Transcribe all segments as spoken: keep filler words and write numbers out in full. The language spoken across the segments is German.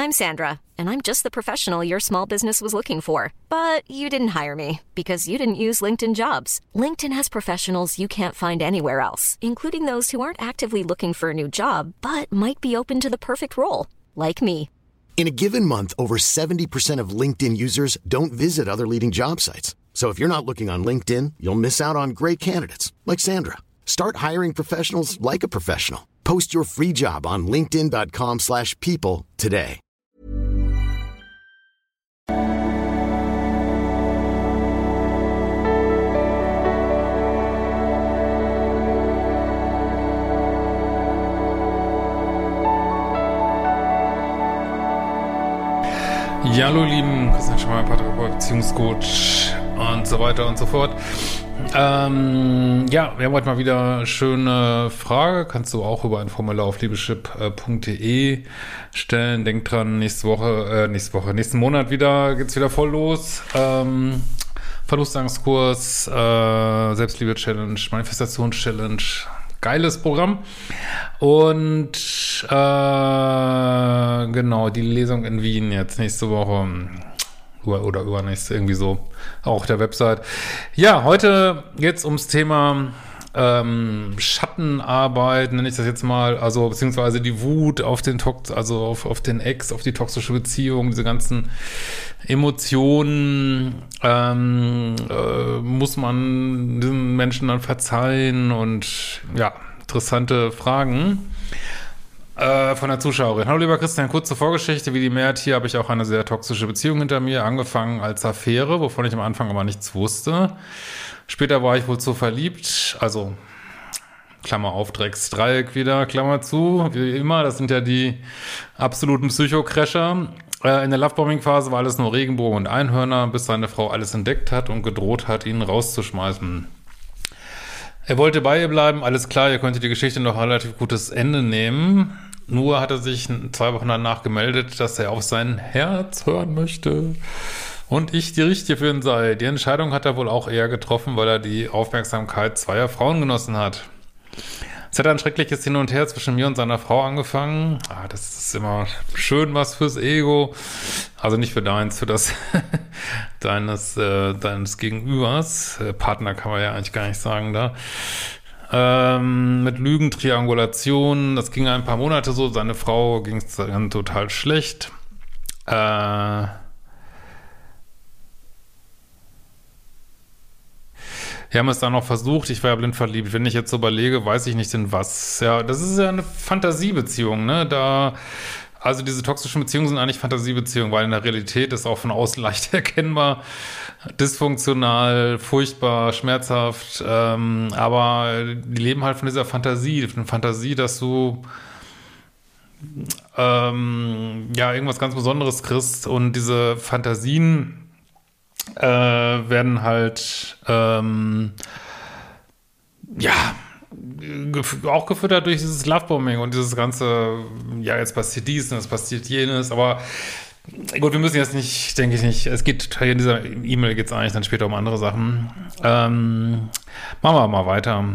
I'm Sandra, and I'm just the professional your small business was looking for. But you didn't hire me because you didn't use LinkedIn Jobs. LinkedIn has professionals you can't find anywhere else, including those who aren't actively looking for a new job, but might be open to the perfect role, like me. In a given month, over seventy percent of LinkedIn users don't visit other leading job sites. So if you're not looking on LinkedIn, you'll miss out on great candidates like Sandra. Start hiring professionals like a professional. Post your free job on linkedin.com slash people today. Ja, hallo lieben, Christian Schmeier, Paartherapeut, Beziehungscoach und so weiter und so fort. Ähm, ja, wir haben heute mal wieder eine schöne Frage. Kannst du auch über ein Formular auf liebeschip punkt de stellen. Denk dran, nächste Woche, äh, nächste Woche, nächsten Monat wieder, geht's wieder voll los. Ähm, Verlustangstkurs, äh, Selbstliebe-Challenge, Manifestations-Challenge. Geiles Programm. Und äh, genau, die Lesung in Wien jetzt nächste Woche oder, oder übernächste, irgendwie so, auch auf der Website. Ja, heute geht's ums Thema ähm, Schattenarbeit, nenne ich das jetzt mal, also beziehungsweise die Wut auf den Tox, also auf, auf den Ex, auf die toxische Beziehung, diese ganzen Emotionen, ähm, äh, muss man diesen Menschen dann verzeihen und ja, interessante Fragen äh, von der Zuschauerin. Hallo lieber Christian, kurze Vorgeschichte, wie die Mehrheit hier habe ich auch eine sehr toxische Beziehung hinter mir, angefangen als Affäre, wovon ich am Anfang aber nichts wusste. Später war ich wohl zu verliebt, also Klammer auf, Drecksdreieck wieder, Klammer zu, wie immer, das sind ja die absoluten Psychocrasher. In der Lovebombing-Phase war alles nur Regenbogen und Einhörner, bis seine Frau alles entdeckt hat und gedroht hat, ihn rauszuschmeißen. Er wollte bei ihr bleiben, alles klar, ihr könntet die Geschichte noch relativ gutes Ende nehmen. Nur hat er sich zwei Wochen danach gemeldet, dass er auf sein Herz hören möchte und ich die Richtige für ihn sei. Die Entscheidung hat er wohl auch eher getroffen, weil er die Aufmerksamkeit zweier Frauen genossen hat. Es hat ein schreckliches Hin und Her zwischen mir und seiner Frau angefangen. Ah, das ist immer schön was fürs Ego. Also nicht für deins, für das deines, äh, deines Gegenübers. Äh, Partner kann man ja eigentlich gar nicht sagen da. Ähm, mit Lügen, Triangulation. Das ging ein paar Monate so. Seine Frau ging es dann total schlecht. Äh... Wir haben es dann noch versucht, ich war ja blind verliebt. Wenn ich jetzt so überlege, weiß ich nicht in was. Ja, das ist ja eine Fantasiebeziehung, ne? Da, also diese toxischen Beziehungen sind eigentlich Fantasiebeziehungen, weil in der Realität ist auch von außen leicht erkennbar, dysfunktional, furchtbar, schmerzhaft, ähm, aber die leben halt von dieser Fantasie, von Fantasie, dass du ähm, ja irgendwas ganz Besonderes kriegst und diese Fantasien Äh, werden halt ähm, ja gef- auch gefüttert durch dieses Lovebombing und dieses ganze, ja, jetzt passiert dies und es passiert jenes, aber gut, wir müssen jetzt nicht, denke ich nicht, es geht, in dieser E-Mail geht es eigentlich dann später um andere Sachen. Ähm, machen wir mal weiter.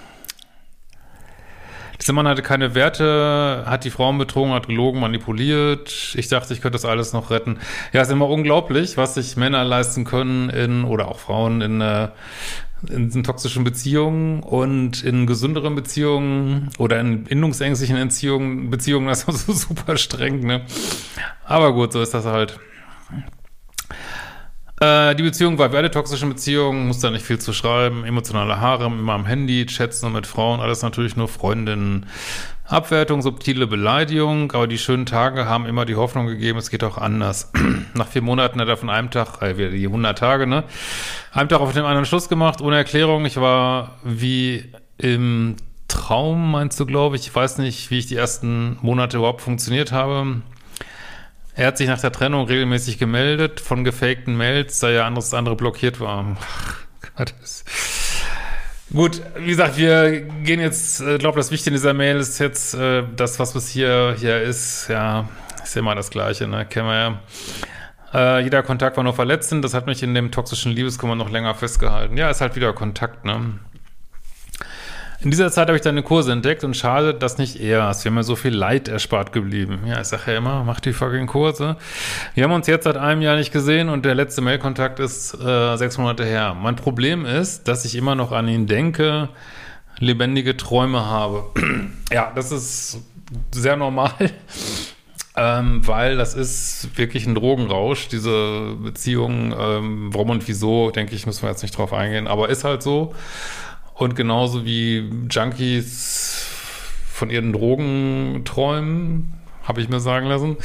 Dieser Mann hatte keine Werte, hat die Frauen betrogen, hat gelogen, manipuliert. Ich dachte, ich könnte das alles noch retten. Ja, es ist immer unglaublich, was sich Männer leisten können in, oder auch Frauen in, äh, in, in toxischen Beziehungen und in gesünderen Beziehungen oder in bindungsängstlichen Entziehungen, Beziehungen, das ist so super streng, ne? Aber gut, so ist das halt. Die Beziehung war wie alle toxischen Beziehungen, muss da nicht viel zu schreiben, emotionale Harem, immer am Handy, Chats nur mit Frauen, alles natürlich nur Freundinnen. Abwertung, subtile Beleidigung, aber die schönen Tage haben immer die Hoffnung gegeben, es geht auch anders. Nach vier Monaten hat er von einem Tag, äh, wieder die hundert Tage, ne, einem Tag auf den anderen Schluss gemacht, ohne Erklärung. Ich war wie im Traum, meinst du, glaube ich. Ich weiß nicht, wie ich die ersten Monate überhaupt funktioniert habe. Er hat sich nach der Trennung regelmäßig gemeldet von gefakten Mails, da ja anderes andere blockiert war. Gott, das gut, wie gesagt, wir gehen jetzt, ich äh, glaube, das Wichtige in dieser Mail ist jetzt, äh, das, was bis hier, hier ist, ja, ist immer das Gleiche, ne, kennen wir ja. Äh, jeder Kontakt war nur verletzend, das hat mich in dem toxischen Liebeskummer noch länger festgehalten. Ja, ist halt wieder Kontakt, ne. In dieser Zeit habe ich deine Kurse entdeckt und schade, dass nicht eher. Es wäre mir so viel Leid erspart geblieben. Ja, ich sage ja immer, mach die fucking Kurse. Wir haben uns jetzt seit einem Jahr nicht gesehen und der letzte Mailkontakt ist äh, sechs Monate her. Mein Problem ist, dass ich immer noch an ihn denke, lebendige Träume habe. Ja, das ist sehr normal, ähm, weil das ist wirklich ein Drogenrausch, diese Beziehung. Ähm, warum und wieso, denke ich, müssen wir jetzt nicht drauf eingehen, aber ist halt so. Und genauso wie Junkies von ihren Drogen träumen, habe ich mir sagen lassen,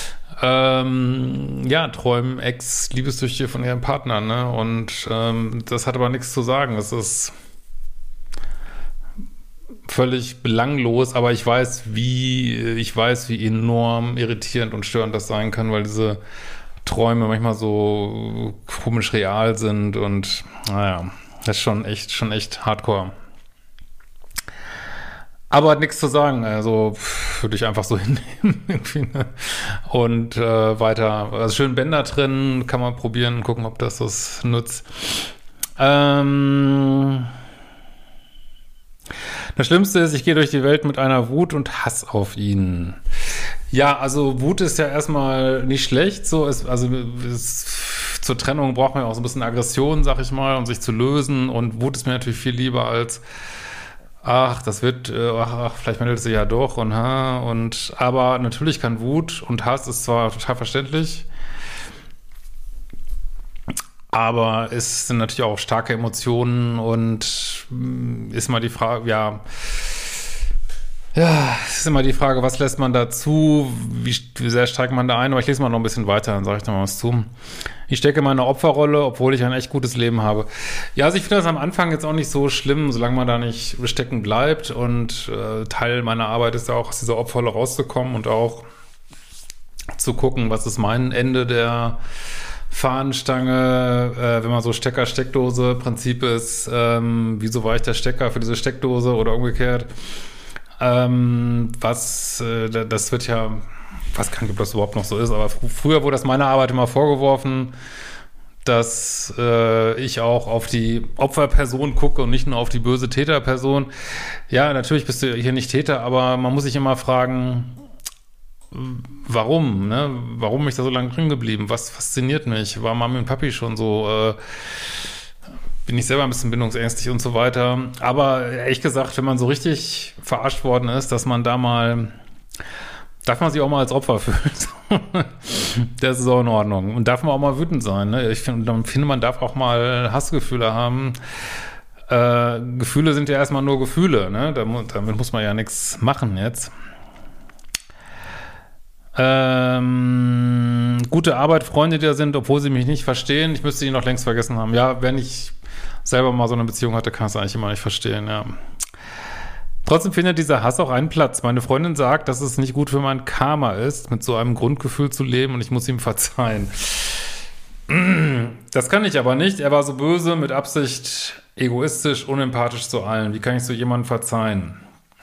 ähm, ja, träumen Ex-Liebessüchtige von ihren Partnern, ne? Und ähm, das hat aber nichts zu sagen. Das ist völlig belanglos, aber ich weiß, wie, ich weiß, wie enorm irritierend und störend das sein kann, weil diese Träume manchmal so komisch real sind und naja. Das ist schon echt, schon echt hardcore. Aber hat nichts zu sagen, also würde ich einfach so hinnehmen. Irgendwie, ne? Und äh, weiter, also schön Bänder trennen, kann man probieren, gucken, ob das was nutzt. Ähm, das Schlimmste ist, ich gehe durch die Welt mit einer Wut und Hass auf ihn. Ja, also Wut ist ja erstmal nicht schlecht, so ist, also ist, zur Trennung braucht man ja auch so ein bisschen Aggression, sag ich mal, um sich zu lösen. Und Wut ist mir natürlich viel lieber als, ach, das wird, äh, ach, vielleicht meldet sie ja doch und ha, und, aber natürlich kann Wut und Hass ist zwar total verständlich, aber es sind natürlich auch starke Emotionen und ist mal die Frage, ja, Ja, es ist immer die Frage, was lässt man dazu, wie, wie sehr steigt man da ein, aber ich lese mal noch ein bisschen weiter, dann sage ich da mal was zu. Ich stecke in meine Opferrolle, obwohl ich ein echt gutes Leben habe. Ja, also ich finde das am Anfang jetzt auch nicht so schlimm, solange man da nicht stecken bleibt und äh, Teil meiner Arbeit ist ja auch, aus dieser Opferrolle rauszukommen und auch zu gucken, was ist mein Ende der Fahnenstange, äh, wenn man so Stecker-Steckdose-Prinzip ist, ähm, wieso war ich der Stecker für diese Steckdose oder umgekehrt. Ähm, was, äh, das wird ja, ich weiß gar nicht, ob das überhaupt noch so ist, aber fr- früher wurde das meiner Arbeit immer vorgeworfen, dass äh, ich auch auf die Opferperson gucke und nicht nur auf die böse Täterperson. Ja, natürlich bist du hier nicht Täter, aber man muss sich immer fragen, warum, ne? Warum bin ich da so lange drin geblieben? Was fasziniert mich? War Mami und Papi schon so, äh, bin ich selber ein bisschen bindungsängstlich und so weiter. Aber ehrlich gesagt, wenn man so richtig verarscht worden ist, dass man da mal, darf man sich auch mal als Opfer fühlen. Das ist auch in Ordnung. Und darf man auch mal wütend sein. Ne? Ich finde, finde, man darf auch mal Hassgefühle haben. Äh, Gefühle sind ja erstmal nur Gefühle. Ne? Damit, damit muss man ja nichts machen jetzt. Ähm, gute Arbeit, Freunde, die da sind, obwohl sie mich nicht verstehen. Ich müsste ihn noch längst vergessen haben. Ja, wenn ich selber mal so eine Beziehung hatte, kann ich es eigentlich immer nicht verstehen, ja. Trotzdem findet dieser Hass auch einen Platz. Meine Freundin sagt, dass es nicht gut für mein Karma ist, mit so einem Grundgefühl zu leben und ich muss ihm verzeihen. Das kann ich aber nicht. Er war so böse, mit Absicht, egoistisch, unempathisch zu allen. Wie kann ich so jemandem verzeihen?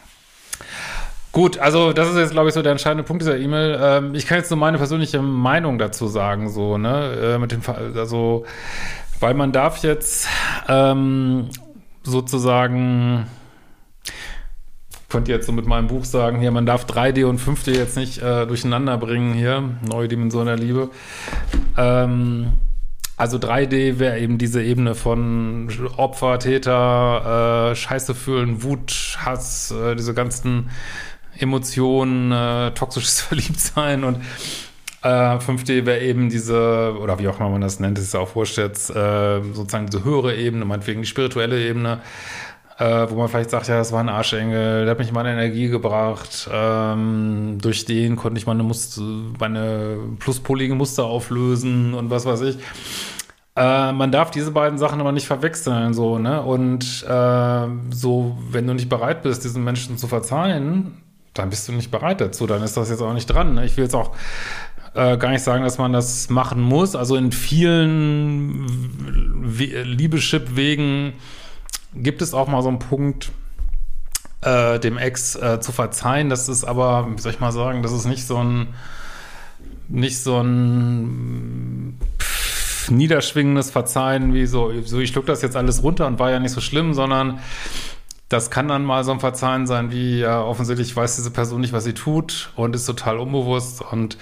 Gut, also das ist jetzt, glaube ich, so der entscheidende Punkt dieser E-Mail. Ähm, ich kann jetzt nur meine persönliche Meinung dazu sagen, so, ne, äh, mit dem, also, weil man darf jetzt ähm, sozusagen, ich könnte jetzt so mit meinem Buch sagen, hier, man darf drei D und fünf D jetzt nicht äh, durcheinander bringen hier, neue Dimension der Liebe. Ähm, also drei D wäre eben diese Ebene von Opfer, Täter, äh, Scheiße fühlen, Wut, Hass, äh, diese ganzen Emotionen, äh, toxisches Verliebtsein und äh, fünf D wäre eben diese, oder wie auch immer man das nennt, das ist auch wurscht jetzt, äh, sozusagen diese höhere Ebene, meinetwegen die spirituelle Ebene, äh, wo man vielleicht sagt, ja, das war ein Arschengel, der hat mich in meine Energie gebracht, ähm, durch den konnte ich meine, Muster, meine pluspoligen Muster auflösen und was weiß ich. Äh, man darf diese beiden Sachen aber nicht verwechseln, so, ne, und äh, so, wenn du nicht bereit bist, diesen Menschen zu verzeihen, dann bist du nicht bereit dazu, dann ist das jetzt auch nicht dran. Ne? Ich will jetzt auch äh, gar nicht sagen, dass man das machen muss. Also in vielen We- Liebeschip-Wegen gibt es auch mal so einen Punkt, äh, dem Ex äh, zu verzeihen. Das ist aber, wie soll ich mal sagen, das ist nicht so ein nicht so ein pff, niederschwingendes Verzeihen, wie so, so ich schluck das jetzt alles runter und war ja nicht so schlimm, sondern Das kann dann mal so ein Verzeihen sein, wie ja, offensichtlich weiß diese Person nicht, was sie tut und ist total unbewusst und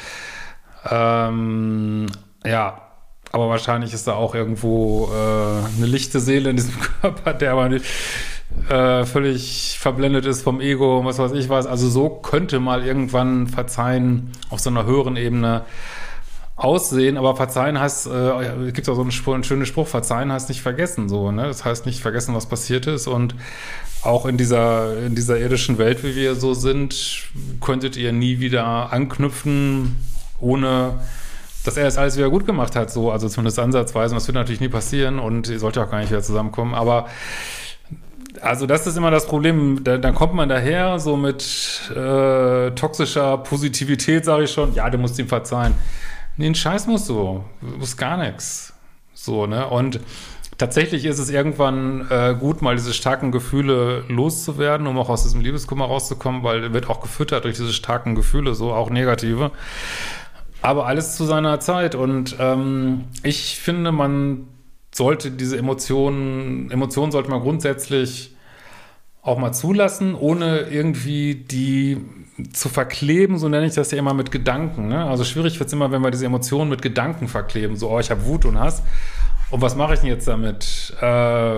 ähm, ja, aber wahrscheinlich ist da auch irgendwo äh, eine lichte Seele in diesem Körper, der aber nicht äh, völlig verblendet ist vom Ego und was weiß ich was. Also so könnte mal irgendwann Verzeihen auf so einer höheren Ebene aussehen, aber Verzeihen heißt, äh, es gibt auch so einen, Spruch, einen schönen Spruch, Verzeihen heißt nicht vergessen, so, ne? Das heißt nicht vergessen, was passiert ist und auch in dieser, in dieser irdischen Welt, wie wir so sind, könntet ihr nie wieder anknüpfen, ohne, dass er das alles wieder gut gemacht hat, so, also zumindest ansatzweise, und das wird natürlich nie passieren und ihr sollt ja auch gar nicht wieder zusammenkommen, aber also das ist immer das Problem, da, dann kommt man daher so mit äh, toxischer Positivität, sage ich schon, ja, du musst ihm verzeihen. Nee, einen Scheiß musst du. Du musst gar nichts. So, ne? Und tatsächlich ist es irgendwann äh, gut, mal diese starken Gefühle loszuwerden, um auch aus diesem Liebeskummer rauszukommen, weil er wird auch gefüttert durch diese starken Gefühle, so auch negative. Aber alles zu seiner Zeit. Und ähm, ich finde, man sollte diese Emotionen, Emotionen sollte man grundsätzlich auch mal zulassen, ohne irgendwie die zu verkleben, so nenne ich das ja immer mit Gedanken. Ne? Also schwierig wird es immer, wenn wir diese Emotionen mit Gedanken verkleben. So, oh, ich habe Wut und Hass. Und was mache ich denn jetzt damit? Äh,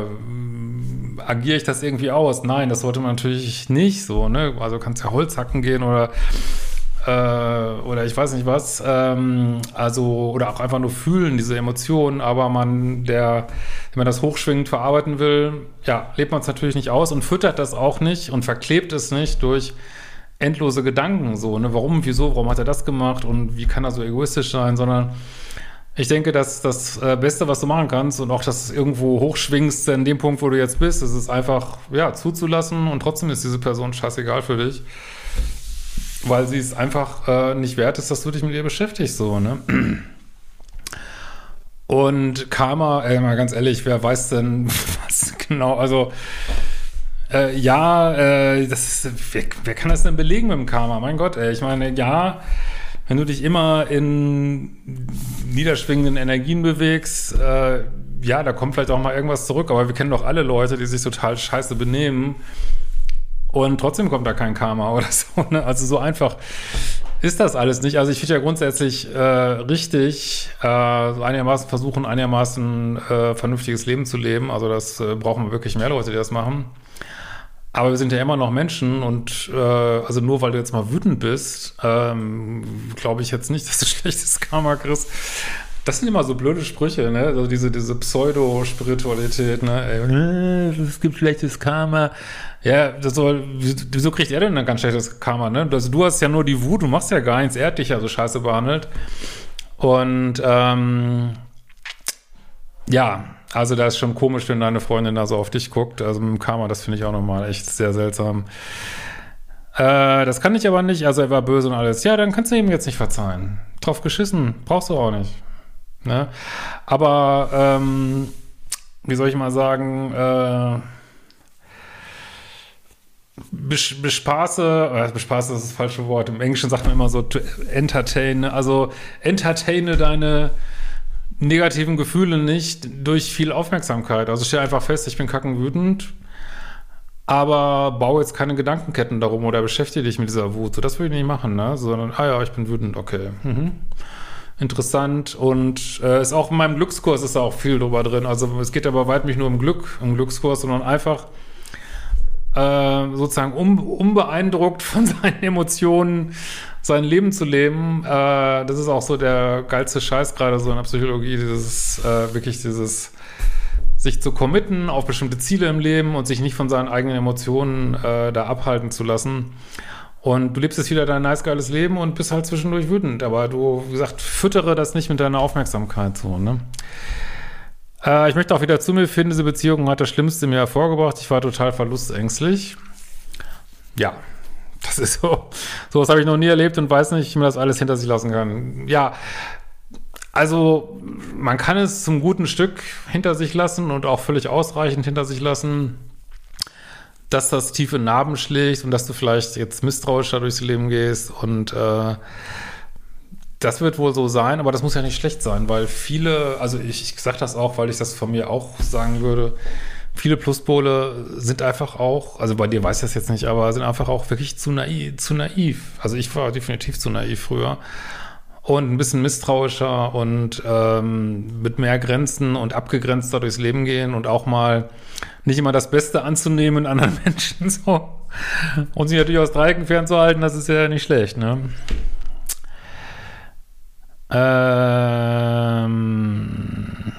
agiere ich das irgendwie aus? Nein, das sollte man natürlich nicht so. Ne? Also kannst ja Holz hacken gehen oder äh, oder ich weiß nicht was. Ähm, also oder auch einfach nur fühlen, diese Emotionen. Aber man, der, wenn man das hochschwingend verarbeiten will, ja, lebt man es natürlich nicht aus und füttert das auch nicht und verklebt es nicht durch endlose Gedanken, so, ne, warum, wieso, warum hat er das gemacht und wie kann er so egoistisch sein, sondern ich denke, dass das äh, Beste, was du machen kannst und auch das irgendwo hochschwingst an dem Punkt, wo du jetzt bist, ist es einfach, ja, zuzulassen und trotzdem ist diese Person scheißegal für dich, weil sie es einfach äh, nicht wert ist, dass du dich mit ihr beschäftigst, so, ne. Und Karma, ey, mal ganz ehrlich, wer weiß denn, was genau, also Äh, ja, äh, das ist, wer, wer kann das denn belegen mit dem Karma? Mein Gott, ey, ich meine, ja, wenn du dich immer in niederschwingenden Energien bewegst, äh, ja, da kommt vielleicht auch mal irgendwas zurück, aber wir kennen doch alle Leute, die sich total scheiße benehmen und trotzdem kommt da kein Karma oder so, ne? Also so einfach ist das alles nicht. Also ich finde ja grundsätzlich äh, richtig, äh, so einigermaßen versuchen, einigermaßen äh, vernünftiges Leben zu leben. Also das äh, brauchen wir wirklich mehr Leute, die das machen. Aber wir sind ja immer noch Menschen und äh, also nur weil du jetzt mal wütend bist, ähm, glaube ich jetzt nicht, dass du schlechtes Karma kriegst. Das sind immer so blöde Sprüche, ne? Also diese, diese Pseudo-Spiritualität, ne? Ey, es gibt schlechtes Karma. Ja, das soll, wieso kriegt er denn ein ganz schlechtes Karma, ne? Also du hast ja nur die Wut, du machst ja gar nichts, er hat dich ja so scheiße behandelt. Und ähm, ja, also da ist schon komisch, wenn deine Freundin da so auf dich guckt. Also mit dem Karma, das finde ich auch nochmal echt sehr seltsam. Äh, das kann ich aber nicht. Also er war böse und alles. Ja, dann kannst du ihm jetzt nicht verzeihen. Drauf geschissen. Brauchst du auch nicht. Ne? Aber, ähm, wie soll ich mal sagen, äh, bes- bespaße, äh, bespaße ist das falsche Wort. Im Englischen sagt man immer so, to entertain. Also entertaine deine negativen Gefühle nicht durch viel Aufmerksamkeit. Also stell einfach fest, ich bin kackenwütend, aber baue jetzt keine Gedankenketten darum oder beschäftige dich mit dieser Wut. So, das würde ich nicht machen, ne? Sondern, ah ja, ich bin wütend, okay. Mhm. Interessant. Und äh, ist auch in meinem Glückskurs ist da auch viel drüber drin. Also es geht aber weit nicht nur um Glück, im Glückskurs, sondern einfach äh, sozusagen un, unbeeindruckt von seinen Emotionen sein Leben zu leben, äh, das ist auch so der geilste Scheiß gerade so in der Psychologie, dieses, äh, wirklich dieses sich zu committen auf bestimmte Ziele im Leben und sich nicht von seinen eigenen Emotionen äh, da abhalten zu lassen. Und du lebst jetzt wieder dein nice, geiles Leben und bist halt zwischendurch wütend, aber du, wie gesagt, füttere das nicht mit deiner Aufmerksamkeit so, ne? Äh, ich möchte auch wieder zu mir finden, diese Beziehung hat das Schlimmste mir hervorgebracht, ich war total verlustängstlich. Ja, das ist so, sowas habe ich noch nie erlebt und weiß nicht, wie man das alles hinter sich lassen kann. Ja, also man kann es zum guten Stück hinter sich lassen und auch völlig ausreichend hinter sich lassen, dass das tiefe Narben schlägt und dass du vielleicht jetzt misstrauisch da durchs Leben gehst und äh, das wird wohl so sein, aber das muss ja nicht schlecht sein, weil viele, also ich, ich sage das auch, weil ich das von mir auch sagen würde, viele Pluspole sind einfach auch, also bei dir weiß ich das jetzt nicht, aber sind einfach auch wirklich zu naiv, zu naiv. Also ich war definitiv zu naiv früher. Und ein bisschen misstrauischer und ähm, mit mehr Grenzen und abgegrenzter durchs Leben gehen und auch mal nicht immer das Beste anzunehmen in anderen Menschen so. Und sich natürlich aus Dreiecken fernzuhalten, das ist ja nicht schlecht, ne? Ähm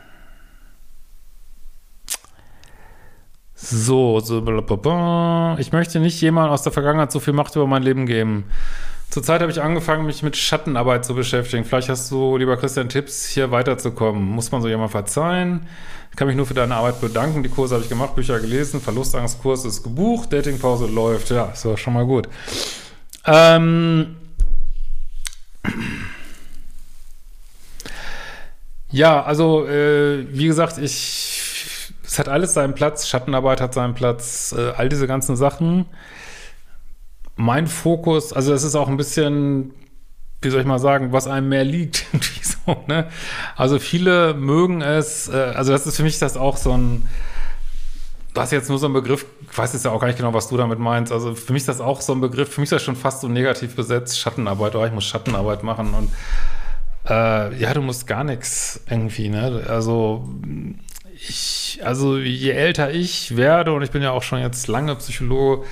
so, so blablabla. Ich möchte nicht jemand aus der Vergangenheit so viel Macht über mein Leben geben. Zurzeit habe ich angefangen, mich mit Schattenarbeit zu beschäftigen. Vielleicht hast du, lieber Christian, Tipps, hier weiterzukommen. Muss man so jemand verzeihen? Ich kann mich nur für deine Arbeit bedanken. Die Kurse habe ich gemacht, Bücher gelesen, Verlustangstkurs ist gebucht, Datingpause läuft. Ja, ist doch schon mal gut. Ähm ja, also, äh, wie gesagt, ich, es hat alles seinen Platz. Schattenarbeit hat seinen Platz. Äh, all diese ganzen Sachen. Mein Fokus, also es ist auch ein bisschen, wie soll ich mal sagen, was einem mehr liegt. so, ne? Also viele mögen es, äh, also das ist für mich das auch so ein, das ist jetzt nur so ein Begriff, ich weiß jetzt ja auch gar nicht genau, was du damit meinst, also für mich ist das auch so ein Begriff, für mich ist das schon fast so negativ besetzt, Schattenarbeit, oh, ich muss Schattenarbeit machen und äh, ja, du musst gar nichts irgendwie, ne? Also ich, also je älter ich werde und ich bin ja auch schon jetzt lange Psychologe,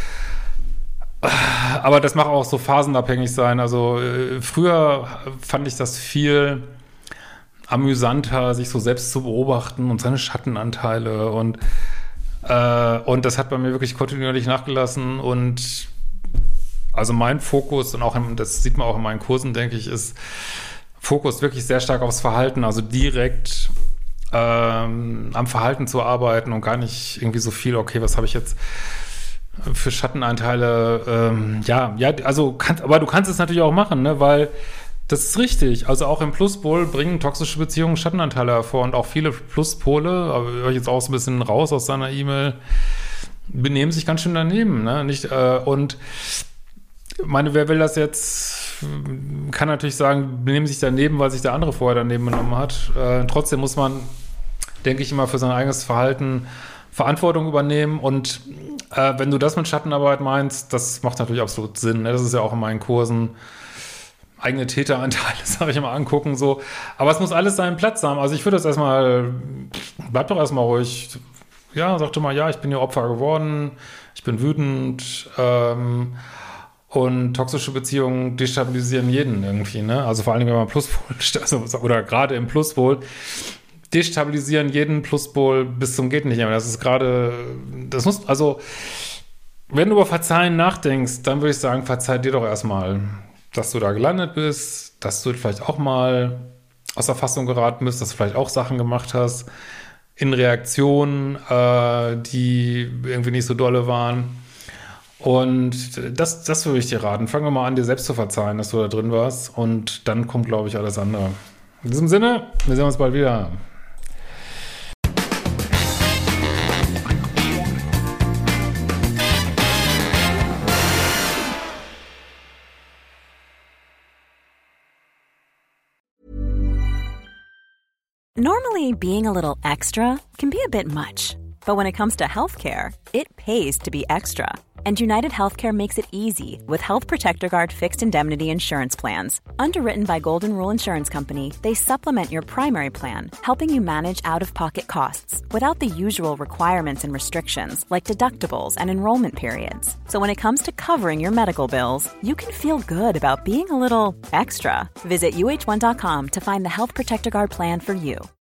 aber das mag auch so phasenabhängig sein. Also äh, früher fand ich das viel amüsanter, sich so selbst zu beobachten und seine Schattenanteile und äh, und das hat bei mir wirklich kontinuierlich nachgelassen und also mein Fokus und auch im, das sieht man auch in meinen Kursen, denke ich, ist Fokus wirklich sehr stark aufs Verhalten, also direkt ähm, am Verhalten zu arbeiten und gar nicht irgendwie so viel, okay, was habe ich jetzt für Schattenanteile, ähm, ja, ja, also, kann, aber du kannst es natürlich auch machen, ne, weil das ist richtig. Also auch im Pluspol bringen toxische Beziehungen Schattenanteile hervor und auch viele Pluspole, aber höre ich jetzt auch so ein bisschen raus aus deiner E-Mail, benehmen sich ganz schön daneben, ne, nicht, äh, und meine, wer will das jetzt, kann natürlich sagen, benehmen sich daneben, weil sich der andere vorher daneben benommen hat. Äh, trotzdem muss man, denke ich, immer für sein eigenes Verhalten Verantwortung übernehmen und äh, wenn du das mit Schattenarbeit meinst, das macht natürlich absolut Sinn, ne? Das ist ja auch in meinen Kursen eigene Täteranteile, das habe ich immer angucken, so. Aber es muss alles seinen Platz haben. Also ich würde das erstmal, bleib doch erstmal ruhig. Ja, sag doch mal, ja, ich bin hier Opfer geworden, ich bin wütend, ähm, und toxische Beziehungen destabilisieren jeden irgendwie, ne? Also vor allem, wenn man Pluspol, also, oder gerade im Pluspol, destabilisieren jeden Pluspol bis zum geht nicht mehr. Das ist gerade, das muss, also, wenn du über Verzeihen nachdenkst, dann würde ich sagen, verzeih dir doch erstmal, dass du da gelandet bist, dass du vielleicht auch mal aus der Fassung geraten bist, dass du vielleicht auch Sachen gemacht hast in Reaktionen, äh, die irgendwie nicht so dolle waren. Und das, das würde ich dir raten. Fangen wir mal an, dir selbst zu verzeihen, dass du da drin warst. Und dann kommt, glaube ich, alles andere. In diesem Sinne, wir sehen uns bald wieder. Normally, being a little extra can be a bit much. But when it comes to healthcare, it pays to be extra. And United Healthcare makes it easy with Health Protector Guard fixed indemnity insurance plans. Underwritten by Golden Rule Insurance Company, they supplement your primary plan, helping you manage out-of-pocket costs without the usual requirements and restrictions like deductibles and enrollment periods. So when it comes to covering your medical bills, you can feel good about being a little extra. Visit U H one dot com to find the Health Protector Guard plan for you.